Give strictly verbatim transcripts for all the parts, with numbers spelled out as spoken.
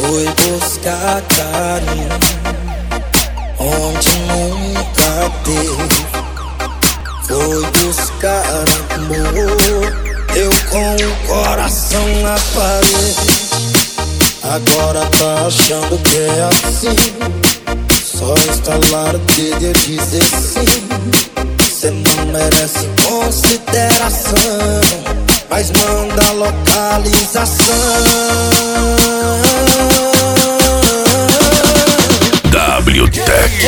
Foi buscar carinho onde nunca teve. Foi buscar amor, eu com o coração na parede. Agora tá achando que é assim, só instalar o dedo e dizer sim. Cê não merece consideração, mas manda localização. W-Tech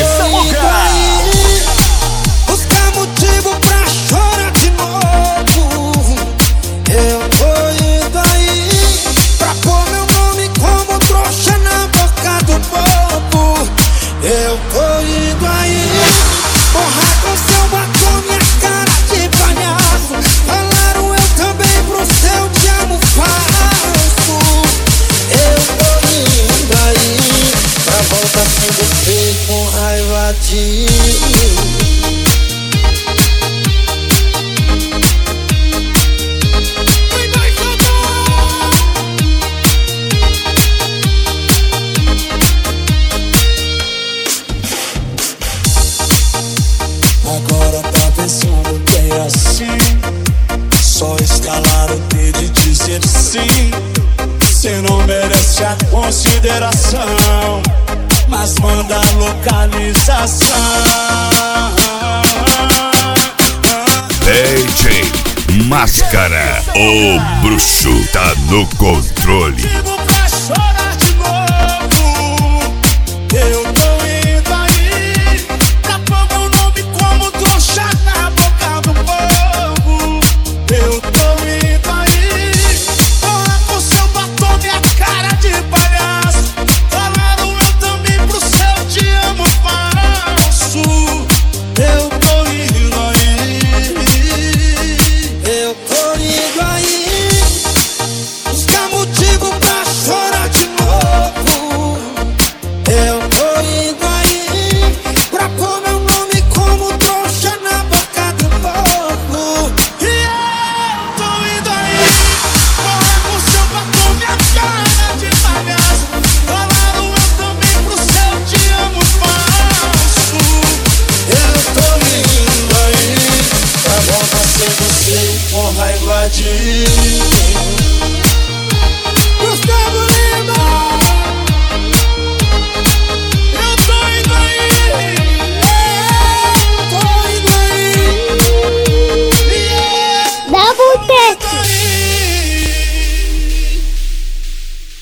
buscar motivo pra chorar de novo. Eu tô indo aí pra pôr meu nome como trouxa na boca do povo. Eu tô indo aí borrar com seu batom minha cara de palhaço. Falaram eu também pro seu te amo falso. Eu tô indo aí pra voltar sem você com raiva de mim. Agora tá pensando que é assim, só escalar o dedo e dizer sim. Cê não merece a consideração, mas manda a localização. D J Máscara, o bruxo tá no controle.